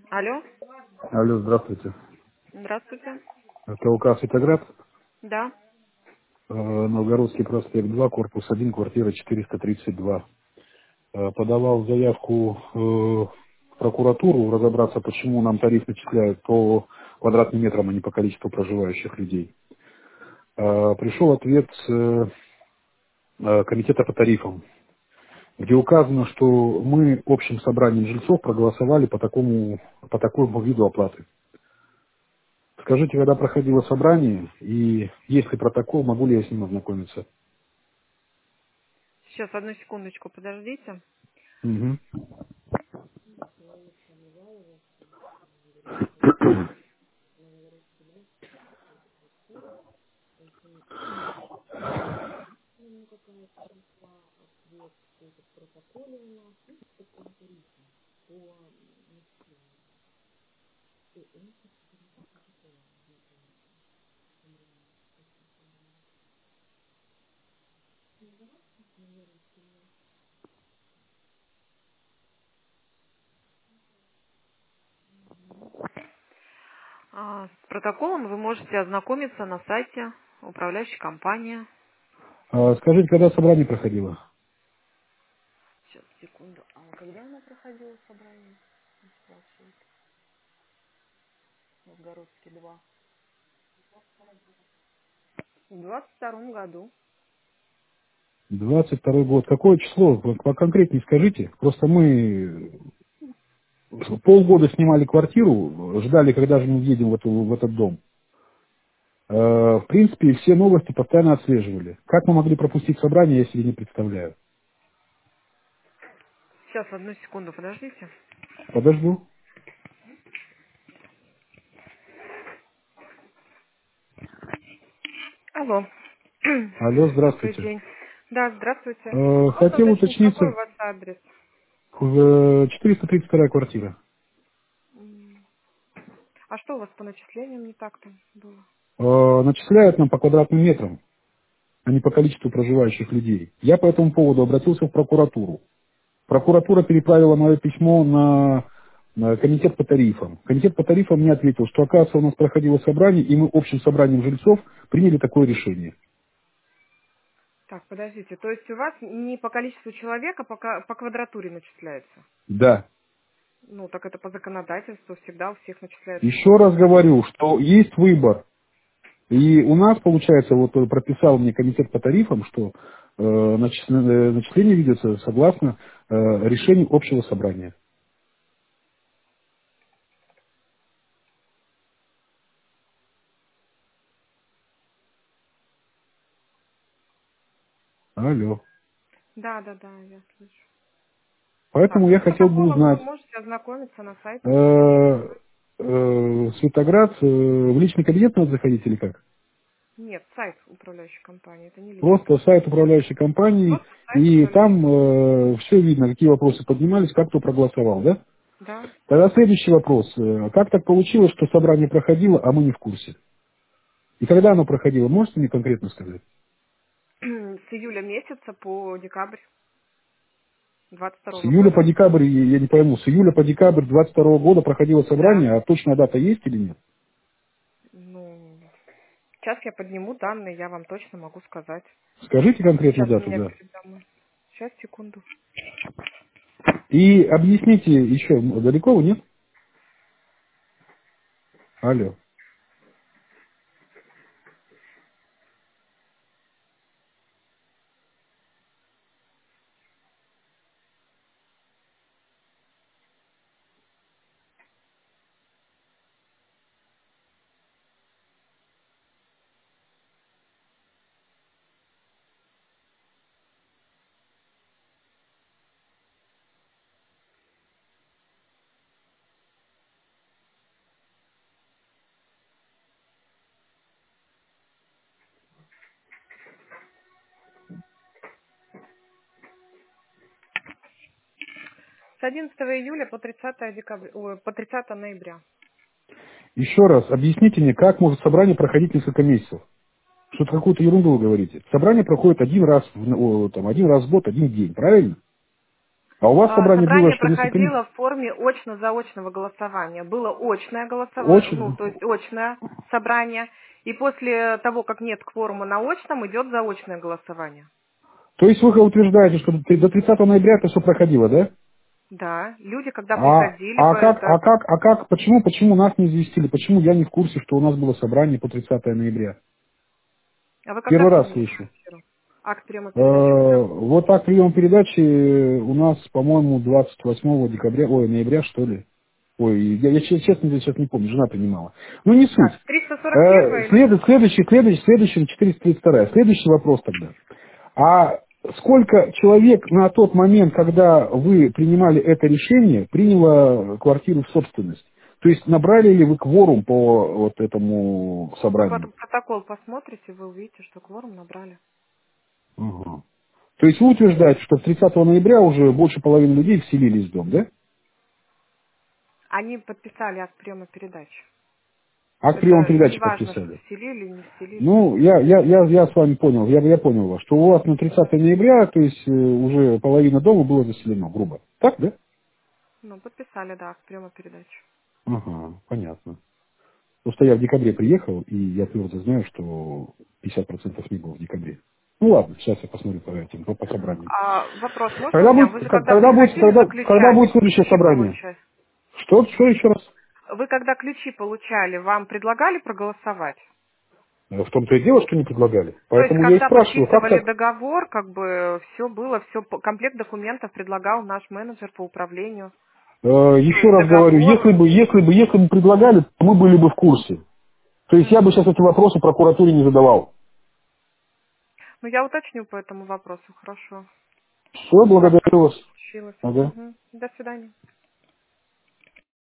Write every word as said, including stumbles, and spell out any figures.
Алло, Алло, здравствуйте. здравствуйте. КУК «Светоград», Да. э, Новгородский проспект два, корпус один, квартира четыреста тридцать два. Э, Подавал заявку э, в прокуратуру разобраться, почему нам тариф начисляют по квадратным метрам, а не по количеству проживающих людей. Э, Пришел ответ э, э, комитета по тарифам, где указано, что мы общим собранием жильцов проголосовали по такому, по такому виду оплаты. Скажите, когда проходило собрание, и есть ли протокол, могу ли я с ним ознакомиться? Сейчас, одну секундочку, подождите. Мгм. А, с протоколом вы можете ознакомиться на сайте управляющей компании. А скажите, когда собрание проходило? Сейчас, секунду. А когда оно проходило, собрание? Новгородский два. В двадцать втором году. Двадцать второй год. Какое число? Вот поконкретнее скажите. Просто мы полгода снимали квартиру, ждали, когда же мы въедем в, эту, в этот дом. Э, В принципе, все новости постоянно отслеживали. Как мы могли пропустить собрание, я себе не представляю. Сейчас, одну секунду, подождите. Подожду. Алло. Алло, Добрый здравствуйте. день. Да, здравствуйте. Э, Можно Хотел уточнить, какой у уточниться, вас адрес? в четыреста тридцать вторая квартира. М, А что у вас по начислениям не так-то было? Э, Начисляют нам по квадратным метрам, а не по количеству проживающих людей. Я по этому поводу обратился в прокуратуру. Прокуратура переправила мое письмо на, на комитет по тарифам. Комитет по тарифам мне ответил, что, оказывается, у нас проходило собрание, и мы общим собранием жильцов приняли такое решение. Так, подождите, то есть у вас не по количеству человека, по, ка- по квадратуре начисляется? Да. Ну, так это по законодательству всегда у всех начисляется Еще по раз квадратуре. говорю, что есть выбор. И у нас, получается, вот э, прописал мне комитет по тарифам, что э, начис- э, начисление ведется согласно э, решению общего собрания. Алло. Да, да, да, я слышу. Так, Поэтому ну я с хотел бы протоколом вы узнать, можете ознакомиться на сайте управляющей э, компании. э, Светоград, э, в личный кабинет надо заходить или как? Нет, сайт управляющей компании, это не личный Просто кабинет. сайт управляющей компании, Просто сайт и управляющей компании. там все видно, какие вопросы поднимались, как кто проголосовал, да? Да. Тогда следующий вопрос. Э, Как так получилось, что собрание проходило, а мы не в курсе? И когда оно проходило, можете мне конкретно сказать? С июля месяца по декабрь двадцать С второго июля по года. декабрь, я я не пойму, с июля по декабрь двадцать второго года проходило Да. собрание, а точная дата есть или нет? Ну, сейчас я подниму данные, я вам точно могу сказать. Скажите конкретную Сейчас у дату, меня да. передо мной. Сейчас, секунду. И объясните еще, м, далеко вы, нет? Алло. С одиннадцатого июля по тридцатое декабря, ой, по тридцатое ноября. Еще раз, объясните мне, как может собрание проходить несколько месяцев? Что-то какую-то ерунду вы говорите. Собрание проходит один раз, в, о, там, один раз в год, один день, правильно? А у вас А, собрание было, Собрание что несколько месяцев? проходило в форме очно-заочного голосования. Было очное голосование, ну, Очень. то есть очное собрание. И после того, как нет кворума на очном, идет заочное голосование. То есть вы утверждаете, что до тридцатого ноября это все проходило, да? Да, люди, когда А, приходили, а по как, это, а как, а как, почему, почему нас не известили? Почему я не в курсе, что у нас было собрание по тридцатого ноября? а вы когда Первый раз приняли слышу. квартиру? Акт приема Э, передачи когда? Вот так прием передачи у нас, по-моему, двадцать восьмого декабря, ой, ноября, что ли. Ой, я, я че- честно сейчас не помню, жена принимала. Ну, не суть. Так, триста сорок Э, первая или след- следующий, следующий, следующий, четыреста тридцать вторая. Следующий вопрос тогда. А сколько человек на тот момент, когда вы принимали это решение, приняло квартиру в собственность? То есть набрали ли вы кворум по вот этому вы собранию? потом протокол посмотрите, вы увидите, что кворум набрали. Ага. То есть вы утверждаете, что с тридцатого ноября уже больше половины людей вселились в дом, да? Они подписали акт приема передачи. Акт приема Это не передачи важно, что подписали. вселили, не вселили. Ну, я, я, я, я с вами понял, я, я понял вас, что у вас на тридцатого ноября, то есть э, уже половина дома было заселено, грубо. Так, да? Ну, подписали, да, акт приема передачи. Ага, понятно. Просто я в декабре приехал, и я твердо знаю, что пятьдесят процентов не было в декабре. Ну ладно, сейчас я посмотрю по этим, по, по собраниям. А вопрос можно у Когда меня? будет, Вы же к- когда когда будет, приходили когда, за когда будет ключами, следующее ключи собрание? получать. Что, что еще раз? Вы когда ключи получали, вам предлагали проголосовать? Э, В том-то и дело, что не предлагали. То есть, Поэтому я и когда спрашиваю, как подписывали так? договор, как бы все было, все комплект документов предлагал наш менеджер по управлению. Э, То еще есть раз говорю, если договор. бы, если бы, если бы предлагали, мы были бы в курсе. То есть я бы Мгм. сейчас эти вопросы прокуратуре не задавал. Ну, я уточню по этому вопросу, хорошо. Все, благодарю вас. Получилось. Ага. Мгм. До свидания.